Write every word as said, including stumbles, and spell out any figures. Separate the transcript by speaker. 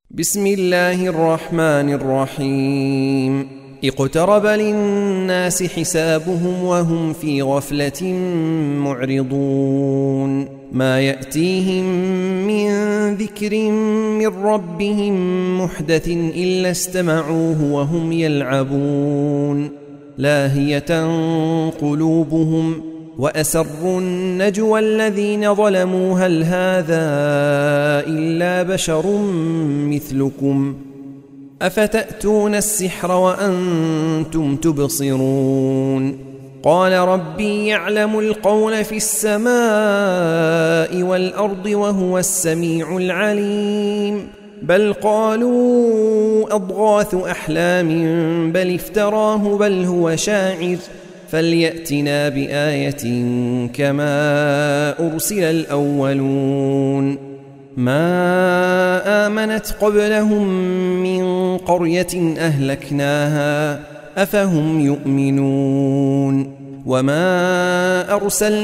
Speaker 1: بسم الله الرحمن الرحيم اقترب للناس حسابهم وهم في غفلة معرضون ما يأتيهم من ذكر من ربهم محدث إلا استمعوه وهم يلعبون لاهية قلوبهم وأسروا النجوى الذين ظلموا هل هذا إلا بشر مثلكم أفتأتون السحر وأنتم تبصرون قال ربي يعلم القول في السماء والأرض وهو السميع العليم بل قالوا أضغاث أحلام بل افتراه بل هو شاعر فليأتنا بآية كما أرسل الأولون ما آمنت قبلهم من قرية أهلكناها أفهم يؤمنون وما أرسلنا